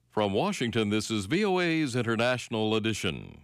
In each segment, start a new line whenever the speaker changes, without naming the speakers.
From Washington, this is VOA's International Edition.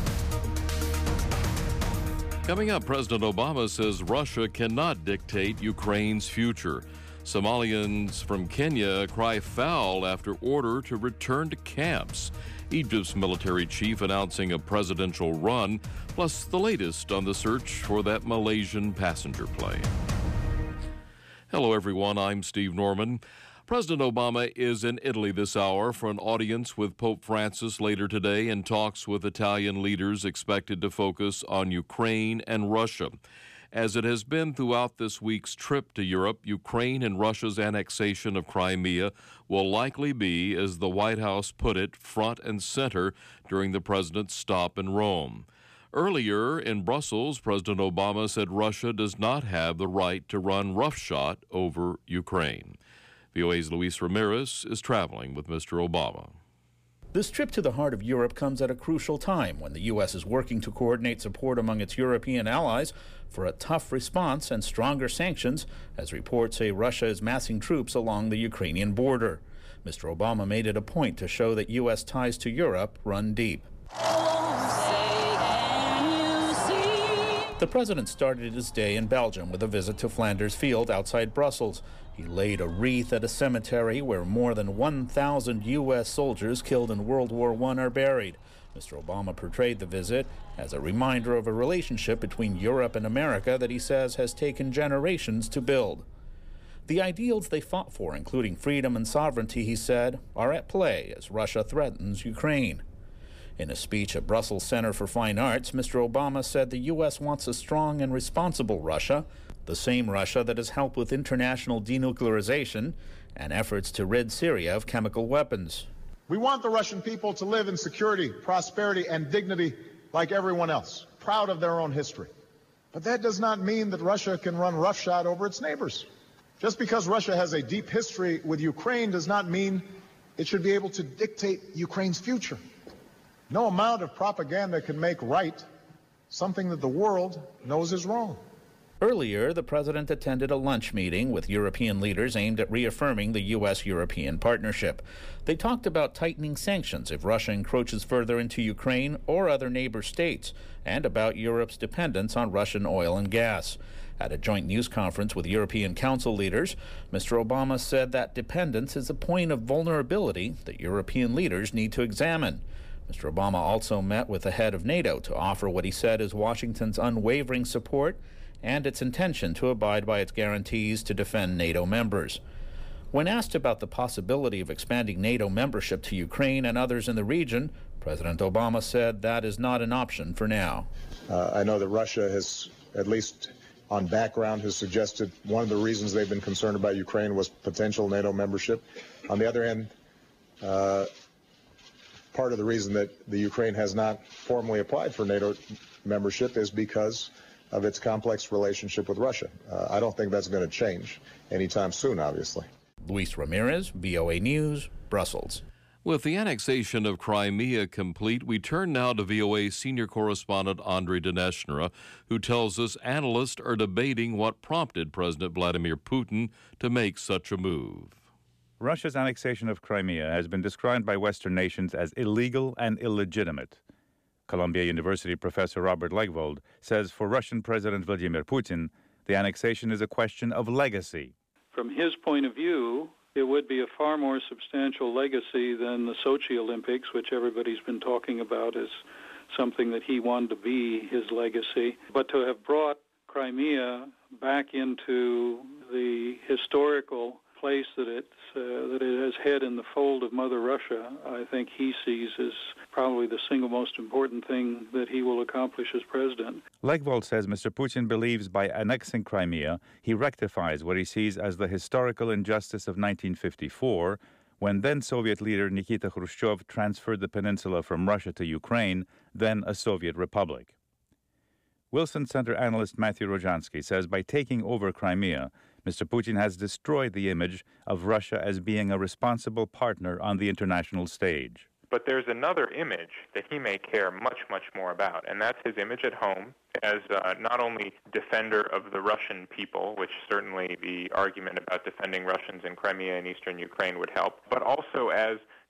Coming up, President Obama says Russia cannot dictate Ukraine's future. Somalians from Kenya cry foul after order to return to camps. Egypt's military chief announcing a presidential run, plus the latest on the search for that Malaysian passenger plane. Hello, everyone. I'm Steve Norman. President Obama is in Italy this hour for an audience with Pope Francis later today and talks with Italian leaders expected to focus on Ukraine and Russia. As it has been throughout this week's trip to Europe, Ukraine and Russia's annexation of Crimea will likely be, as the White House put it, front and center during the president's stop in Rome. Earlier in Brussels, President Obama said Russia does not have the right to run roughshod over Ukraine. VOA's Luis Ramirez is traveling with Mr. Obama.
This trip to the heart of Europe comes at a crucial time when the U.S. is working to coordinate support among its European allies for a tough response and stronger sanctions, as reports say Russia is massing troops along the Ukrainian border. Mr. Obama made it a point to show that U.S. ties to Europe run deep. The president started his day in Belgium with a visit to Flanders Field outside Brussels. He laid a wreath at a cemetery where more than 1,000 U.S. soldiers killed in World War I are buried. Mr. Obama portrayed the visit as a reminder of a relationship between Europe and America that he says has taken generations to build. The ideals they fought for, including freedom and sovereignty, he said, are at play as Russia threatens Ukraine. In a speech at Brussels Center for Fine Arts, Mr. Obama said the U.S. wants a strong and responsible Russia, the same Russia that has helped with international denuclearization and efforts to rid Syria of chemical weapons.
We want the Russian people to live in security, prosperity, and dignity like everyone else, proud of their own history. But that does not mean that Russia can run roughshod over its neighbors. Just because Russia has a deep history with Ukraine does not mean it should be able to dictate Ukraine's future. No amount of propaganda can make right something that the world knows is wrong.
Earlier, the president attended a lunch meeting with European leaders aimed at reaffirming the U.S.-European partnership. They talked about tightening sanctions if Russia encroaches further into Ukraine or other neighbor states, and about Europe's dependence on Russian oil and gas. At a joint news conference with European Council leaders, Mr. Obama said that dependence is a point of vulnerability that European leaders need to examine. Mr. Obama also met with the head of NATO to offer what he said is Washington's unwavering support and its intention to abide by its guarantees to defend NATO members. When asked about the possibility of expanding NATO membership to Ukraine and others in the region, President Obama said that is not an option for now.
I know that Russia has, at least on background, has suggested one of the reasons they've been concerned about Ukraine was potential NATO membership. On the other hand, part of the reason that the Ukraine has not formally applied for NATO membership is because of its complex relationship with Russia. I don't think that's going to change anytime soon, obviously.
Luis Ramirez, VOA News, Brussels.
With the annexation of Crimea complete, we turn now to VOA senior correspondent Andrei Daneshna, who tells us analysts are debating what prompted President Vladimir Putin to make such a move.
Russia's annexation of Crimea has been described by Western nations as illegal and illegitimate. Columbia University professor Robert Legvold says for Russian President Vladimir Putin, the annexation is a question of legacy.
From his point of view, it would be a far more substantial legacy than the Sochi Olympics, which everybody's been talking about as something that he wanted to be his legacy. But to have brought Crimea back into the historical place that it has had in the fold of Mother Russia, I think he sees as probably the single most important thing that he will accomplish as president.
Legvold says Mr. Putin believes by annexing Crimea, he rectifies what he sees as the historical injustice of 1954, when then-Soviet leader Nikita Khrushchev transferred the peninsula from Russia to Ukraine, then a Soviet republic. Wilson Center analyst Matthew Rojansky says by taking over Crimea, Mr. Putin has destroyed the image of Russia as being a responsible partner on the international stage.
But there's another image that he may care much, much more about, and that's his image at home as not only defender of the Russian people, which certainly the argument about defending Russians in Crimea and eastern Ukraine would help, but also as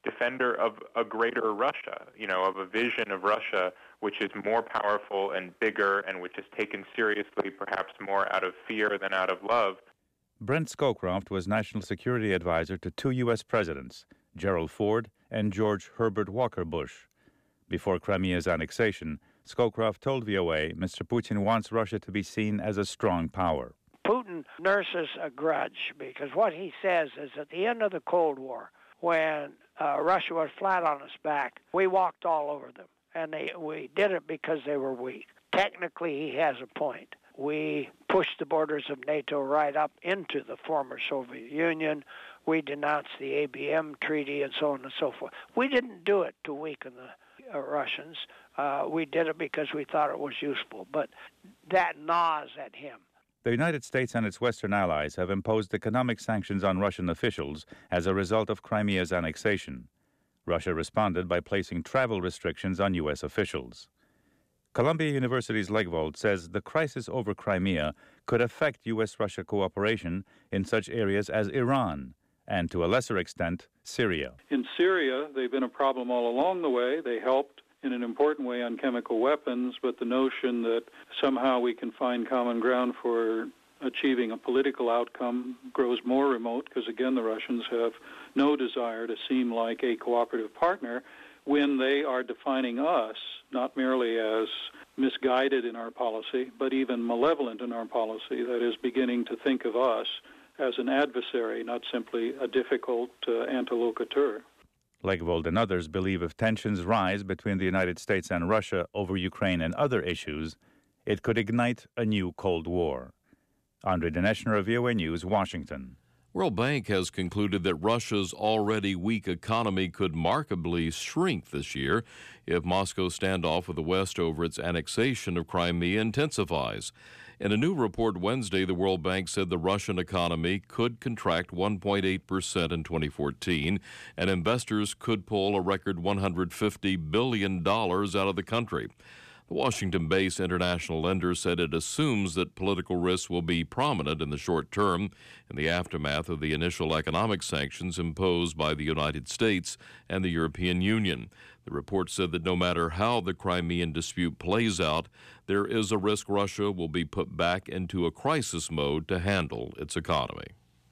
defender of a greater Russia, of a vision of Russia which is more powerful and bigger and which is taken seriously perhaps more out of fear than out of love.
Brent Scowcroft was National Security Advisor to two U.S. presidents, Gerald Ford and George Herbert Walker Bush. Before Crimea's annexation, Scowcroft told VOA Mr. Putin wants Russia to be seen as a strong power.
Putin nurses a grudge because what he says is at the end of the Cold War, when Russia was flat on its back, we walked all over them. And we did it because they were weak. Technically, he has a point. We pushed the borders of NATO right up into the former Soviet Union. We denounced the ABM Treaty and so on and so forth. We didn't do it to weaken the Russians. We did it because we thought it was useful. But that gnaws at him.
The United States and its Western allies have imposed economic sanctions on Russian officials as a result of Crimea's annexation. Russia responded by placing travel restrictions on U.S. officials. Columbia University's Legvold says the crisis over Crimea could affect U.S.-Russia cooperation in such areas as Iran and, to a lesser extent, Syria.
In Syria, they've been a problem all along the way. They helped in an important way on chemical weapons, but the notion that somehow we can find common ground for achieving a political outcome grows more remote because, again, the Russians have no desire to seem like a cooperative partner when they are defining us not merely as misguided in our policy, but even malevolent in our policy, that is, beginning to think of us as an adversary, not simply a difficult interlocutor.
Legvold and others believe if tensions rise between the United States and Russia over Ukraine and other issues, it could ignite a new Cold War. Andre Dinesh, VOA News, Washington.
World Bank has concluded that Russia's already weak economy could markedly shrink this year if Moscow's standoff with the West over its annexation of Crimea intensifies. In a new report Wednesday, the World Bank said the Russian economy could contract 1.8% in 2014, and investors could pull a record $150 billion out of the country. The Washington-based international lender said it assumes that political risks will be prominent in the short term in the aftermath of the initial economic sanctions imposed by the United States and the European Union. The report said that no matter how the Crimean dispute plays out, there is a risk Russia will be put back into a crisis mode to handle its economy.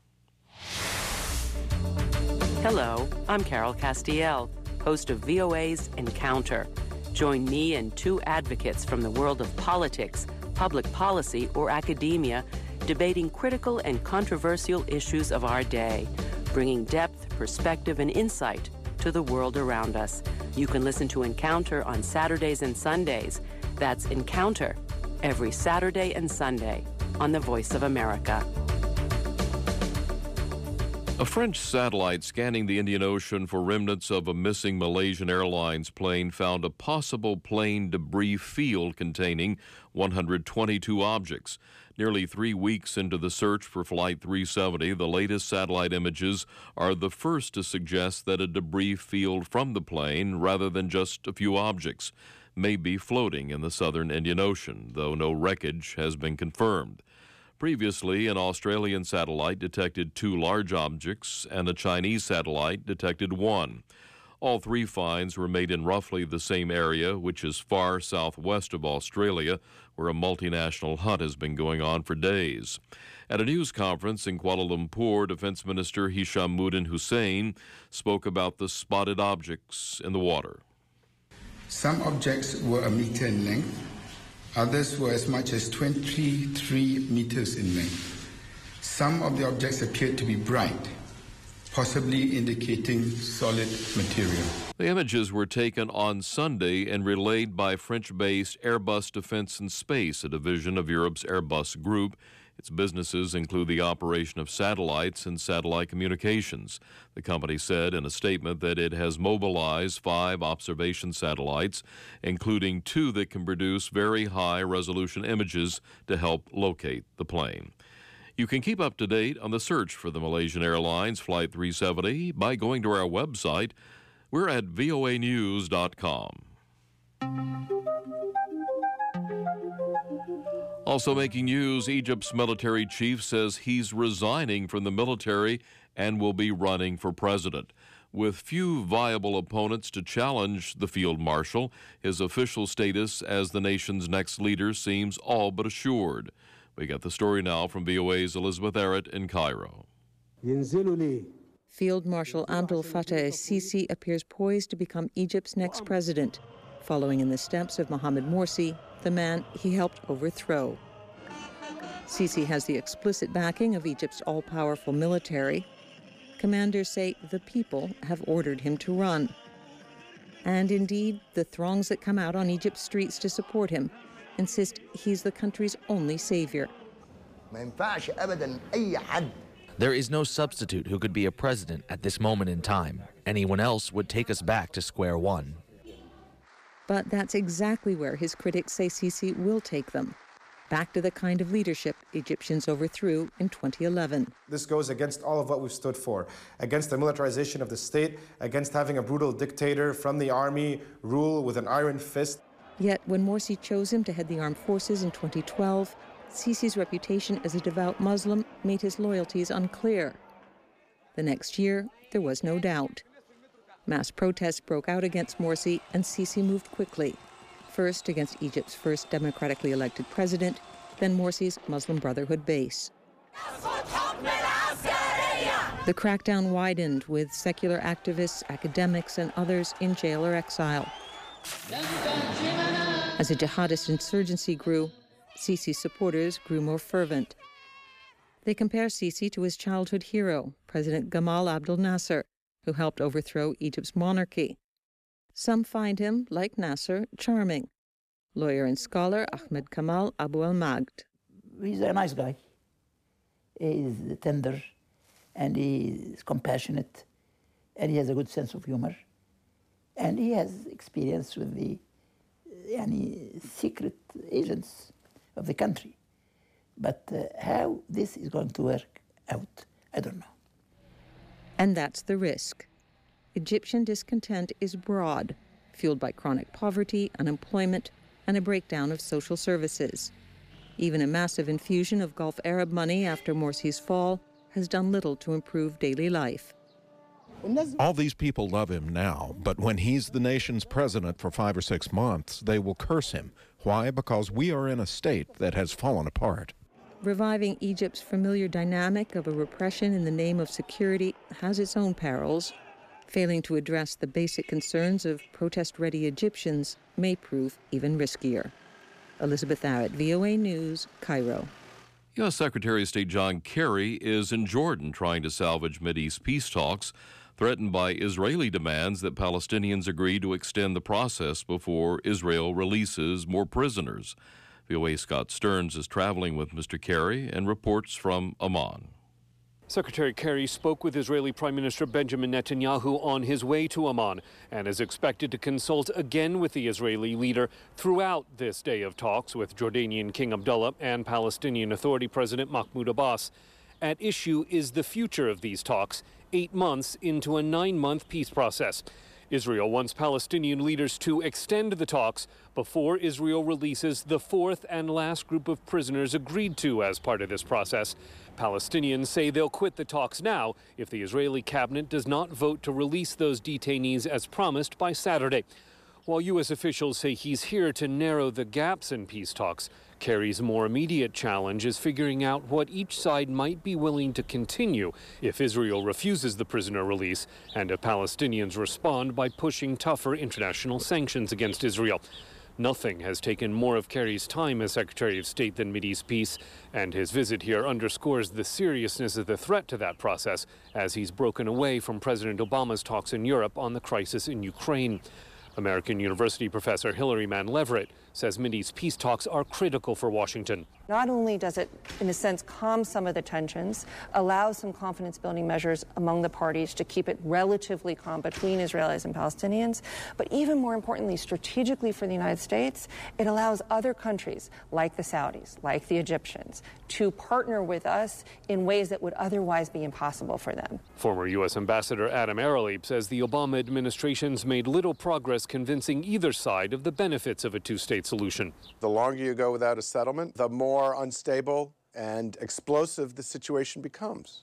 Hello, I'm Carol Castiel, host of VOA's Encounter. Join me and two advocates from the world of politics, public policy, or academia, debating critical and controversial issues of our day, bringing depth, perspective, and insight to the world around us. You can listen to Encounter on Saturdays and Sundays. That's Encounter every Saturday and Sunday on the Voice of America.
A French satellite scanning the Indian Ocean for remnants of a missing Malaysian Airlines plane found a possible plane debris field containing 122 objects. Nearly 3 weeks into the search for Flight 370, the latest satellite images are the first to suggest that a debris field from the plane, rather than just a few objects, may be floating in the southern Indian Ocean, though no wreckage has been confirmed. Previously, an Australian satellite detected 2 large objects, and a Chinese satellite detected 1. All 3 finds were made in roughly the same area, which is far southwest of Australia, where a multinational hunt has been going on for days. At a news conference in Kuala Lumpur, Defense Minister Hishammuddin Hussein spoke about the spotted objects in the water.
Some objects were a meter in length. Others were as much as 23 meters in length. Some of the objects appeared to be bright, possibly indicating solid material.
The images were taken on Sunday and relayed by French-based Airbus Defence and Space, a division of Europe's Airbus Group. Its businesses include the operation of satellites and satellite communications. The company said in a statement that it has mobilized 5 observation satellites, including 2 that can produce very high-resolution images to help locate the plane. You can keep up to date on the search for the Malaysian Airlines Flight 370 by going to our website. We're at voanews.com. Also making news, Egypt's military chief says he's resigning from the military and will be running for president. With few viable opponents to challenge the field marshal, his official status as the nation's next leader seems all but assured. We get the story now from VOA's Elizabeth Arrett in Cairo.
Field Marshal Abdel Fattah el-Sisi appears poised to become Egypt's next president, following in the steps of Mohamed Morsi, the man he helped overthrow. Sisi has the explicit backing of Egypt's all-powerful military. Commanders say the people have ordered him to run. And indeed, the throngs that come out on Egypt's streets to support him insist he's the country's only savior.
There is no substitute who could be a president at this moment in time. Anyone else would take us back to square one.
But that's exactly where his critics say Sisi will take them. Back to the kind of leadership Egyptians overthrew in 2011.
This goes against all of what we've stood for, against the militarization of the state, against having a brutal dictator from the army rule with an iron fist.
Yet when Morsi chose him to head the armed forces in 2012, Sisi's reputation as a devout Muslim made his loyalties unclear. The next year, there was no doubt. Mass protests broke out against Morsi, and Sisi moved quickly. First against Egypt's first democratically elected president, then Morsi's Muslim Brotherhood base. The crackdown widened, with secular activists, academics, and others in jail or exile. As a jihadist insurgency grew, Sisi's supporters grew more fervent. They compare Sisi to his childhood hero, President Gamal Abdel Nasser, who helped overthrow Egypt's monarchy. Some find him, like Nasser, charming. Lawyer and scholar Ahmed Kamal Abu al-Magd.
He's a nice guy. He's tender, and he's compassionate, and he has a good sense of humor. And he has experience with the secret agents of the country. But how this is going to work out, I don't know.
And that's the risk. Egyptian discontent is broad, fueled by chronic poverty, unemployment, and a breakdown of social services. Even a massive infusion of Gulf Arab money after Morsi's fall has done little to improve daily life.
All these people love him now, but when he's the nation's president for 5 or 6 months, they will curse him. Why? Because we are in a state that has fallen apart.
Reviving Egypt's familiar dynamic of a repression in the name of security has its own perils. Failing to address the basic concerns of protest-ready Egyptians may prove even riskier. Elizabeth Arrett, VOA News, Cairo.
U.S. Secretary of State John Kerry is in Jordan trying to salvage Mideast peace talks, threatened by Israeli demands that Palestinians agree to extend the process before Israel releases more prisoners. VOA's Scott Stearns is traveling with Mr. Kerry and reports from Amman.
Secretary Kerry spoke with Israeli Prime Minister Benjamin Netanyahu on his way to Amman and is expected to consult again with the Israeli leader throughout this day of talks with Jordanian King Abdullah and Palestinian Authority President Mahmoud Abbas. At issue is the future of these talks, 8 months into a 9-month peace process. Israel wants Palestinian leaders to extend the talks before Israel releases the fourth and last group of prisoners agreed to as part of this process. Palestinians say they'll quit the talks now if the Israeli cabinet does not vote to release those detainees as promised by Saturday. While U.S. officials say he's here to narrow the gaps in peace talks, Kerry's more immediate challenge is figuring out what each side might be willing to continue if Israel refuses the prisoner release and if Palestinians respond by pushing tougher international sanctions against Israel. Nothing has taken more of Kerry's time as Secretary of State than Mideast peace, and his visit here underscores the seriousness of the threat to that process as he's broken away from President Obama's talks in Europe on the crisis in Ukraine. American University professor Hilary Mann Leverett says Mideast peace talks are critical for Washington.
Not only does it, in a sense, calm some of the tensions, allow some confidence-building measures among the parties to keep it relatively calm between Israelis and Palestinians, but even more importantly, strategically for the United States, it allows other countries, like the Saudis, like the Egyptians, to partner with us in ways that would otherwise be impossible for them.
Former U.S. Ambassador Adam Aralib says the Obama administration's made little progress convincing either side of the benefits of a two-state solution.
The longer you go without a settlement, the more unstable and explosive the situation becomes.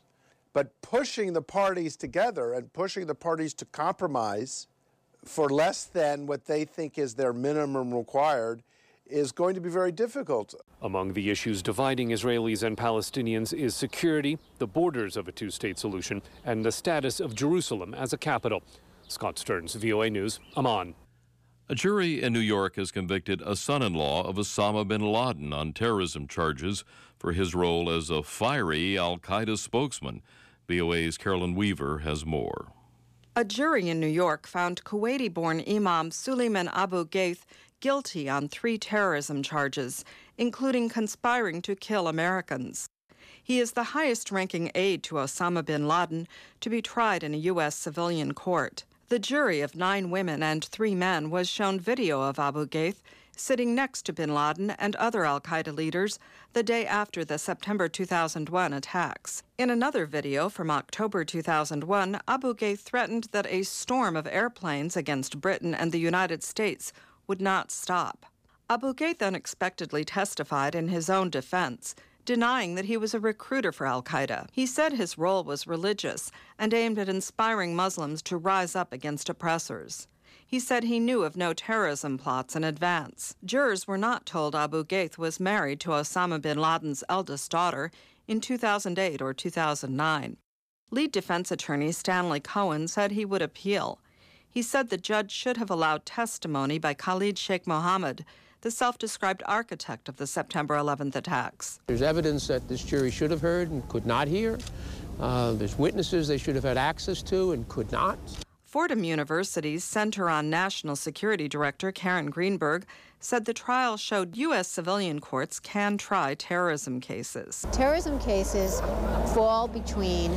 But pushing the parties together and pushing the parties to compromise for less than what they think is their minimum required is going to be very difficult.
Among the issues dividing Israelis and Palestinians is security, the borders of a two-state solution, and the status of Jerusalem as a capital. Scott Stearns, VOA News, Amman.
A jury in New York has convicted a son-in-law of Osama bin Laden on terrorism charges for his role as a fiery al-Qaeda spokesman. VOA's Carolyn Weaver has more.
A jury in New York found Kuwaiti-born Imam Suleiman Abu Ghaith guilty on 3 terrorism charges, including conspiring to kill Americans. He is the highest-ranking aide to Osama bin Laden to be tried in a U.S. civilian court. The jury of 9 women and 3 men was shown video of Abu Ghaith sitting next to bin Laden and other al-Qaeda leaders the day after the September 2001 attacks. In another video from October 2001, Abu Ghaith threatened that a storm of airplanes against Britain and the United States would not stop. Abu Ghaith unexpectedly testified in his own defense, denying that he was a recruiter for al-Qaeda. He said his role was religious and aimed at inspiring Muslims to rise up against oppressors. He said he knew of no terrorism plots in advance. Jurors were not told Abu Ghaith was married to Osama bin Laden's eldest daughter in 2008 or 2009. Lead defense attorney Stanley Cohen said he would appeal. He said the judge should have allowed testimony by Khalid Sheikh Mohammed, the self-described architect of the September 11th attacks.
There's evidence that this jury should have heard and could not hear. There's witnesses they should have had access to and could not.
Fordham University's Center on National Security Director Karen Greenberg said the trial showed U.S. civilian courts can try terrorism cases.
Terrorism cases fall between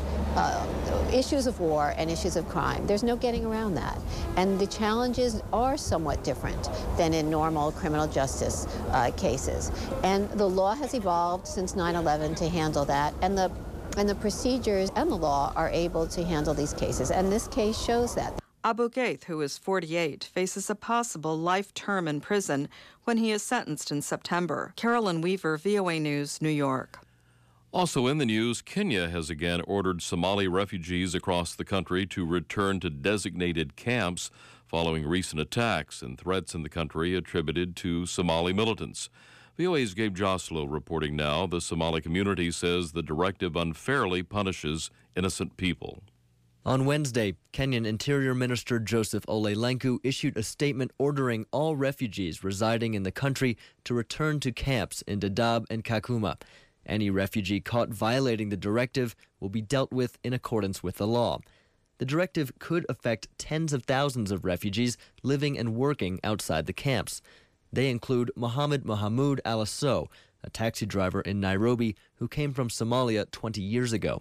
issues of war and issues of crime. There's no getting around that. And the challenges are somewhat different than in normal criminal justice cases. And the law has evolved since 9/11 to handle that. And the procedures and the law are able to handle these cases. And this case shows that.
Abu Ghaith, who is 48, faces a possible life term in prison when he is sentenced in September. Carolyn Weaver, VOA News, New York.
Also in the news, Kenya has again ordered Somali refugees across the country to return to designated camps following recent attacks and threats in the country attributed to Somali militants. VOA's Gabe Joslow reporting now. The Somali community says the directive unfairly punishes innocent people.
On Wednesday, Kenyan Interior Minister Joseph Ole Lenku issued a statement ordering all refugees residing in the country to return to camps in Dadaab and Kakuma. Any refugee caught violating the directive will be dealt with in accordance with the law. The directive could affect tens of thousands of refugees living and working outside the camps. They include Mohammed Mohamud Alasso, a taxi driver in Nairobi who came from Somalia 20 years ago.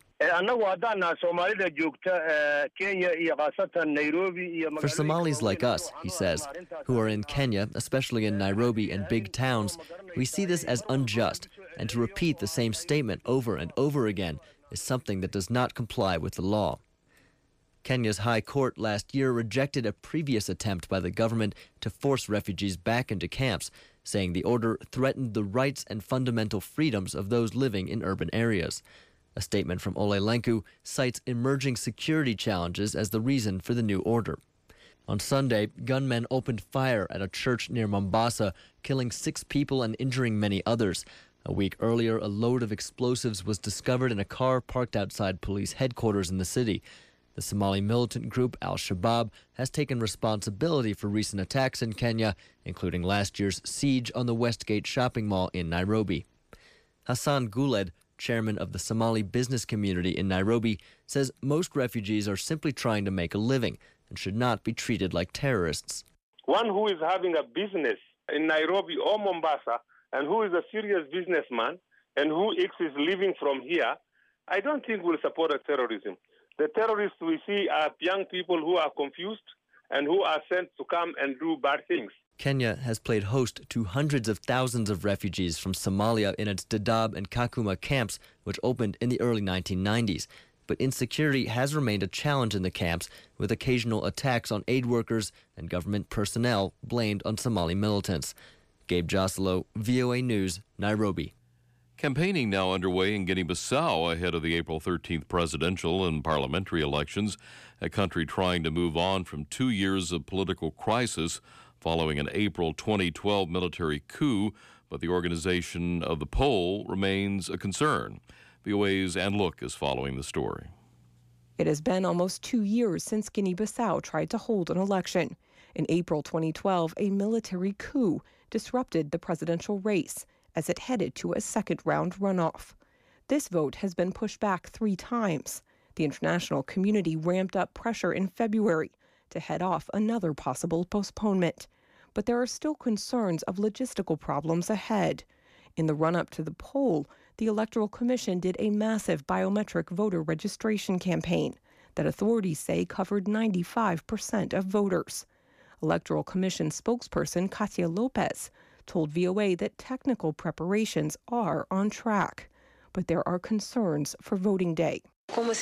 For Somalis like us, he says, who are in Kenya, especially in Nairobi and big towns, we see this as unjust, and to repeat the same statement over and over again is something that does not comply with the law. Kenya's High Court last year rejected a previous attempt by the government to force refugees back into camps, saying the order threatened the rights and fundamental freedoms of those living in urban areas. A statement from Ole Lenku cites emerging security challenges as the reason for the new order. On Sunday, gunmen opened fire at a church near Mombasa, killing 6 people and injuring many others. A week earlier, a load of explosives was discovered in a car parked outside police headquarters in the city. The Somali militant group Al-Shabaab has taken responsibility for recent attacks in Kenya, including last year's siege on the Westgate shopping mall in Nairobi. Hassan Guled, chairman of the Somali business community in Nairobi, says most refugees are simply trying to make a living and should not be treated like terrorists.
One who is having a business in Nairobi or Mombasa and who is a serious businessman and who is living from here, I don't think will support terrorism. The terrorists we see are young people who are confused and who are sent to come and do bad things.
Kenya has played host to hundreds of thousands of refugees from Somalia in its Dadaab and Kakuma camps, which opened in the early 1990s. But insecurity has remained a challenge in the camps, with occasional attacks on aid workers and government personnel blamed on Somali militants. Gabe Joslow, VOA News, Nairobi.
Campaigning now underway in Guinea-Bissau ahead of the April 13th presidential and parliamentary elections, a country trying to move on from 2 years of political crisis following an April 2012 military coup, but the organization of the poll remains a concern. VOA's Ann Look is following the story.
It has been almost 2 years since Guinea-Bissau tried to hold an election. In April 2012, a military coup disrupted the presidential race as it headed to a second-round runoff. This vote has been pushed back 3 times. The international community ramped up pressure in February to head off another possible postponement. But there are still concerns of logistical problems ahead. In the run-up to the poll, the Electoral Commission did a massive biometric voter registration campaign that authorities say covered 95% of voters. Electoral Commission spokesperson Katia Lopez told VOA that technical preparations are on track, but there are concerns for voting day. Lopez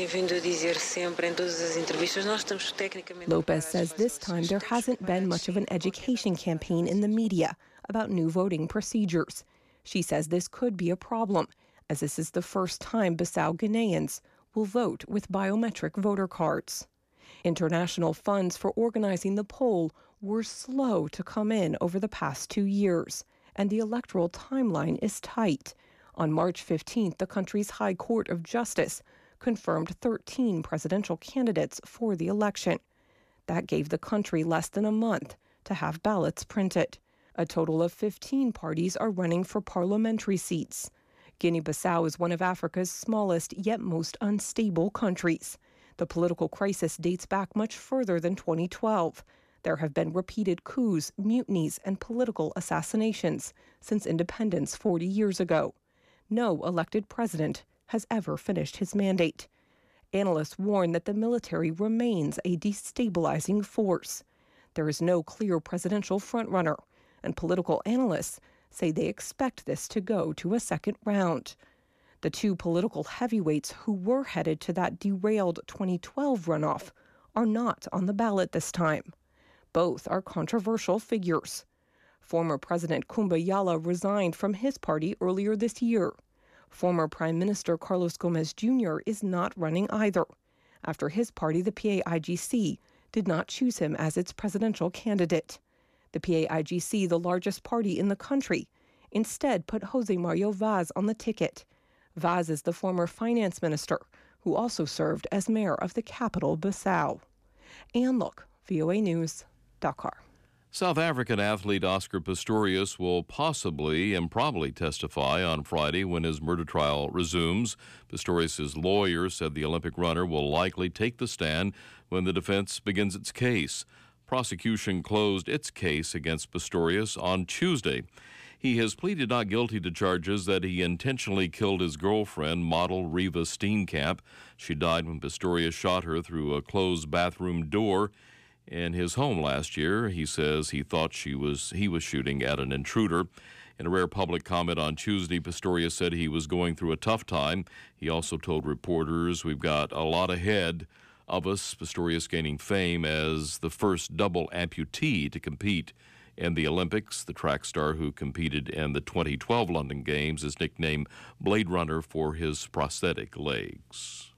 says this time there hasn't been much of an education campaign in the media about new voting procedures. She says this could be a problem, as this is the first time Bissau Guineans will vote with biometric voter cards. International funds for organizing the poll were slow to come in over the past 2 years, and the electoral timeline is tight. On March 15th, the country's High Court of Justice confirmed 13 presidential candidates for the election. That gave the country less than a month to have ballots printed. A total of 15 parties are running for parliamentary seats. Guinea-Bissau is one of Africa's smallest yet most unstable countries. The political crisis dates back much further than 2012. There have been repeated coups, mutinies, and political assassinations since independence 40 years ago. No elected president has ever finished his mandate. Analysts warn that the military remains a destabilizing force. There is no clear presidential frontrunner, and political analysts say they expect this to go to a second round. The 2 political heavyweights who were headed to that derailed 2012 runoff are not on the ballot this time. Both are controversial figures. Former President Kumba Yala resigned from his party earlier this year. Former Prime Minister Carlos Gomez Jr. is not running either, after his party, the PAIGC, did not choose him as its presidential candidate. The PAIGC, the largest party in the country, instead put Jose Mario Vaz on the ticket. Vaz is the former finance minister, who also served as mayor of the capital, Bissau. Ann Look, VOA News, Dakar.
South African athlete Oscar Pistorius will possibly and probably testify on Friday when his murder trial resumes. Pistorius' lawyer said the Olympic runner will likely take the stand when the defense begins its case. Prosecution closed its case against Pistorius on Tuesday. He has pleaded not guilty to charges that he intentionally killed his girlfriend, model Reva Steenkamp. She died when Pistorius shot her through a closed bathroom door in his home last year. He says he thought he was shooting at an intruder. In a rare public comment on Tuesday, Pistorius said he was going through a tough time. He also told reporters, "We've got a lot ahead of us." Pistorius gaining fame as the first double amputee to compete in the Olympics. The track star who competed in the 2012 London Games is nicknamed Blade Runner for his prosthetic legs.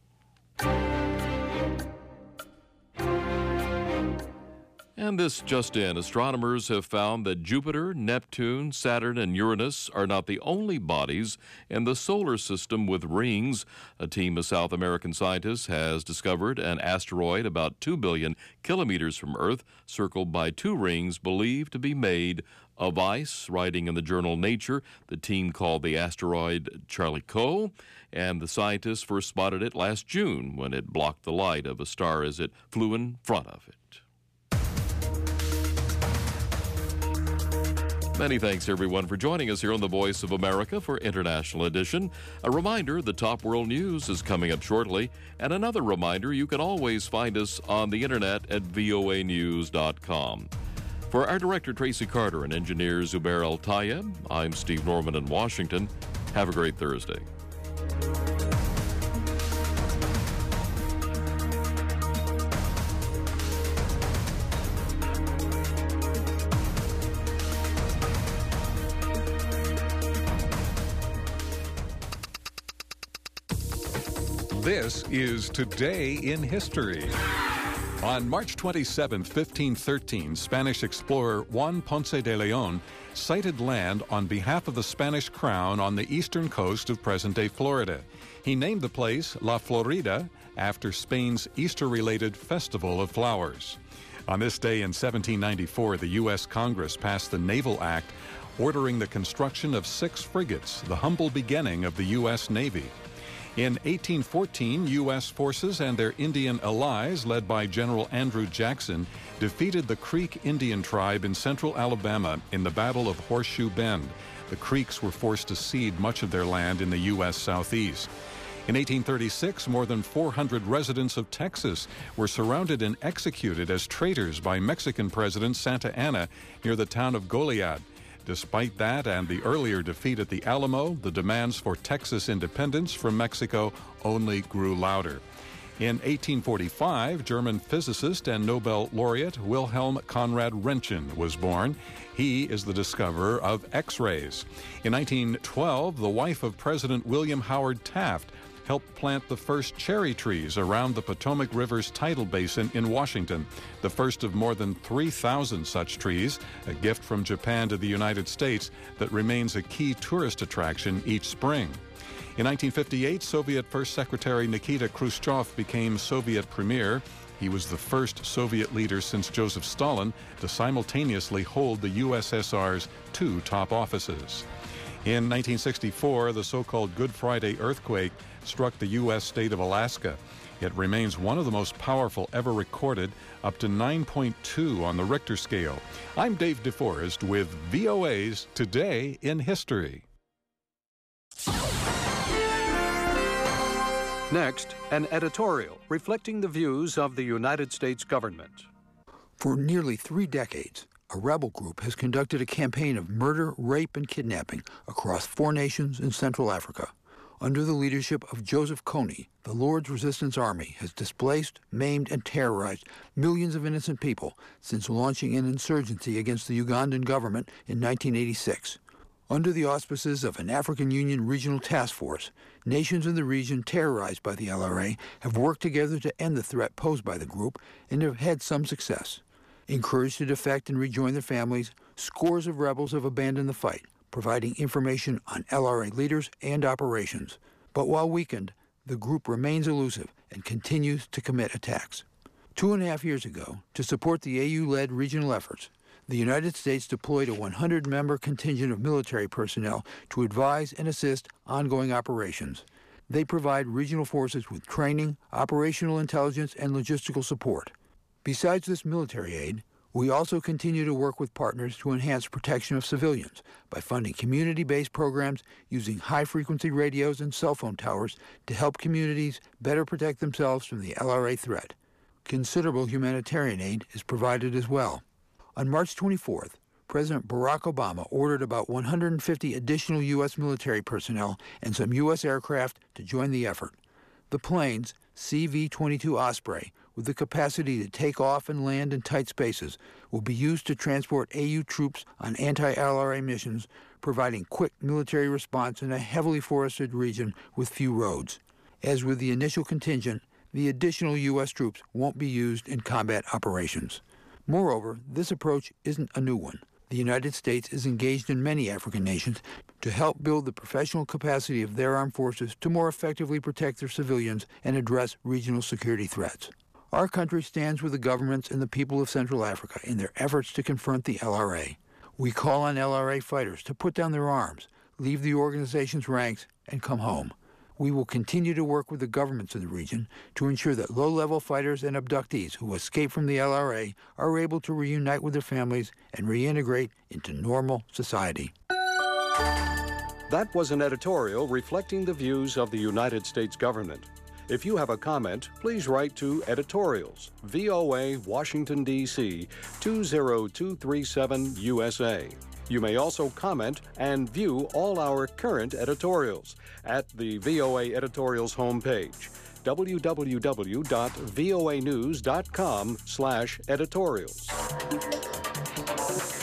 And this just in, astronomers have found that Jupiter, Neptune, Saturn, and Uranus are not the only bodies in the solar system with rings. A team of South American scientists has discovered an asteroid about 2 billion kilometers from Earth, circled by 2 rings believed to be made of ice. Writing in the journal Nature, the team called the asteroid Charlikó, and the scientists first spotted it last June when it blocked the light of a star as it flew in front of it. Many thanks, everyone, for joining us here on The Voice of America for International Edition. A reminder, the top world news is coming up shortly. And another reminder, you can always find us on the internet at voanews.com. For our director, Tracy Carter, and engineer Zubair El-Tayeb, I'm Steve Norman in Washington. Have a great Thursday.
This is Today in History. On March 27, 1513, Spanish explorer Juan Ponce de Leon sighted land on behalf of the Spanish crown on the eastern coast of present-day Florida. He named the place La Florida after Spain's Easter-related Festival of Flowers. On this day in 1794, the U.S. Congress passed the Naval Act, ordering the construction of 6 frigates, the humble beginning of the U.S. Navy. In 1814, U.S. forces and their Indian allies, led by General Andrew Jackson, defeated the Creek Indian tribe in central Alabama in the Battle of Horseshoe Bend. The Creeks were forced to cede much of their land in the U.S. Southeast. In 1836, more than 400 residents of Texas were surrounded and executed as traitors by Mexican President Santa Anna near the town of Goliad. Despite that and the earlier defeat at the Alamo, the demands for Texas independence from Mexico only grew louder. In 1845, German physicist and Nobel laureate Wilhelm Conrad Röntgen was born. He is the discoverer of X-rays. In 1912, the wife of President William Howard Taft helped plant the first cherry trees around the Potomac River's tidal basin in Washington, the first of more than 3,000 such trees, a gift from Japan to the United States that remains a key tourist attraction each spring. In 1958, Soviet First Secretary Nikita Khrushchev became Soviet premier. He was the first Soviet leader since Joseph Stalin to simultaneously hold the USSR's 2 top offices. In 1964, the so-called Good Friday earthquake struck the U.S. state of Alaska. It remains one of the most powerful ever recorded, up to 9.2 on the Richter scale. I'm Dave DeForest with VOA's Today in History.
Next, an editorial reflecting the views of the United States government.
For nearly 3 decades, a rebel group has conducted a campaign of murder, rape, and kidnapping across 4 nations in Central Africa. Under the leadership of Joseph Kony, the Lord's Resistance Army has displaced, maimed, and terrorized millions of innocent people since launching an insurgency against the Ugandan government in 1986. Under the auspices of an African Union regional task force, nations in the region terrorized by the LRA have worked together to end the threat posed by the group and have had some success. Encouraged to defect and rejoin their families, scores of rebels have abandoned the fight, providing information on LRA leaders and operations. But while weakened, the group remains elusive and continues to commit attacks. 2.5 years ago, to support the AU-led regional efforts, the United States deployed a 100-member contingent of military personnel to advise and assist ongoing operations. They provide regional forces with training, operational intelligence, and logistical support. Besides this military aid, we also continue to work with partners to enhance protection of civilians by funding community-based programs using high-frequency radios and cell phone towers to help communities better protect themselves from the LRA threat. Considerable humanitarian aid is provided as well. On March 24th, President Barack Obama ordered about 150 additional U.S. military personnel and some U.S. aircraft to join the effort. The planes, CV-22 Osprey, with the capacity to take off and land in tight spaces, will be used to transport AU troops on anti-LRA missions, providing quick military response in a heavily forested region with few roads. As with the initial contingent, the additional U.S. troops won't be used in combat operations. Moreover, this approach isn't a new one. The United States is engaged in many African nations to help build the professional capacity of their armed forces to more effectively protect their civilians and address regional security threats. Our country stands with the governments and the people of Central Africa in their efforts to confront the LRA. We call on LRA fighters to put down their arms, leave the organization's ranks, and come home. We will continue to work with the governments of the region to ensure that low-level fighters and abductees who escape from the LRA are able to reunite with their families and reintegrate into normal society.
That was an editorial reflecting the views of the United States government. If you have a comment, please write to Editorials, VOA, Washington, D.C., 20237 USA. You may also comment and view all our current editorials at the VOA Editorials homepage, www.voanews.com/editorials.